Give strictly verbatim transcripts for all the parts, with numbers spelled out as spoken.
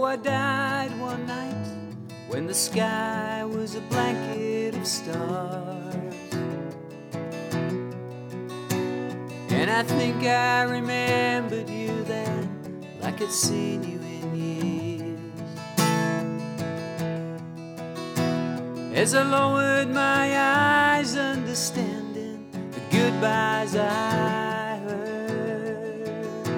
I died one night when the sky was a blanket of stars. And I think I remembered you then, like I'd seen you in years. As I lowered my eyes, understanding the goodbyes I heard,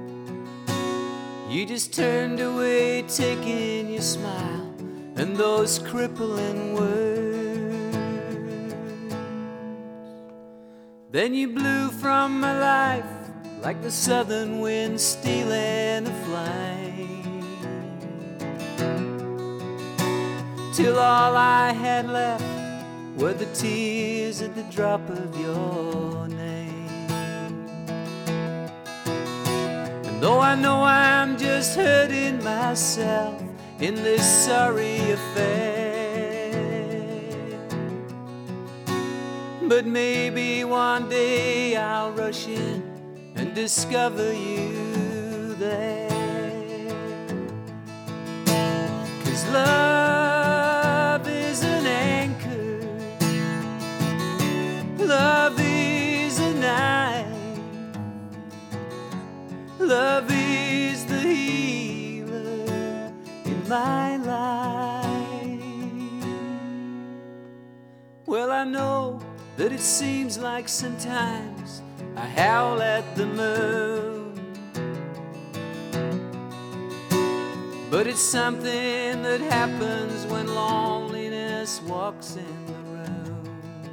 you just turned away, taking your smile and those crippling words. Then you blew from my life like the southern wind stealing a flame, till all I had left were the tears at the drop of your name. And though I know I'm just hurting myself in this sorry affair, but maybe one day I'll rush in and discover you there. 'Cause love is an anchor, love is a knife, love is the healer in my life. Well, I know that it seems like sometimes I howl at the moon, but it's something that happens when loneliness walks in the room.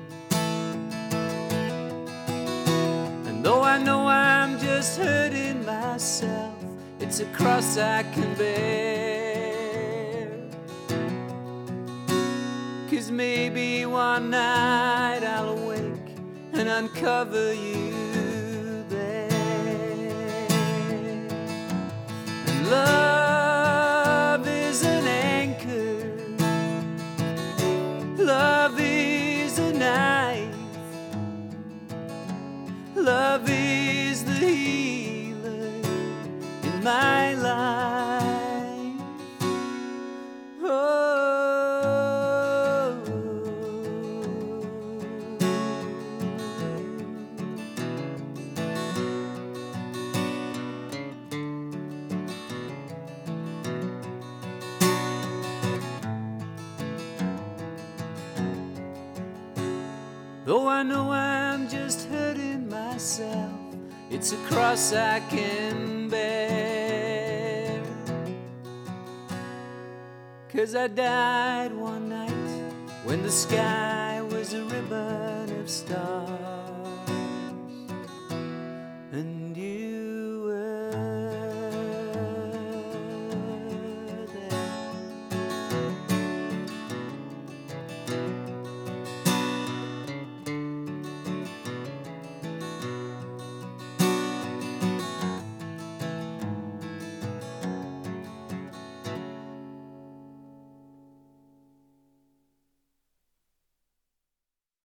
And though I know I'm just hurting myself, it's a cross I can bear. 'Cause maybe one night I'll awake and uncover you there. And love is an anchor, love is a knife, love is the healer in my life. Oh. Though I know I'm just hurting myself, it's a cross I can bear. 'Cause I died one night when the sky was a ribbon of stars.